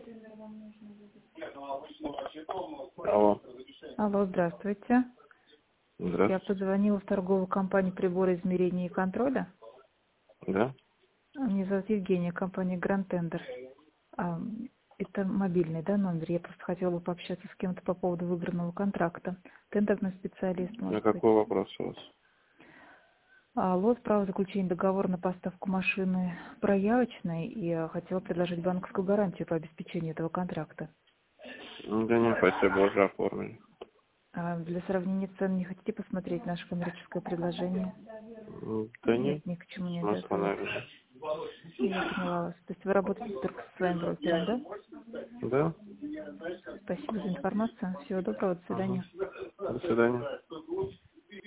Алло. Алло, здравствуйте. Здравствуйте. Я позвонила в торговую компанию приборы измерения и контроля. Да? Меня зовут Евгения, компания Grand Tender. Это мобильный, да, номер? Я просто хотела бы пообщаться с кем-то по поводу выбранного контракта. Тендерный специалист, На может какой быть. вопрос у вас? Лот, право заключения договора на поставку машины проявочной, и я хотела предложить банковскую гарантию по обеспечению этого контракта. Да не, спасибо, уже оформили. Для сравнения цен не хотите посмотреть наше коммерческое предложение? Да Нет, нет, ни к чему не смысла, обязывает. наверное. Я поняла вас. То есть вы работаете только со своим брокером, да? Да? Спасибо за информацию. Всего доброго, до свидания. До свидания.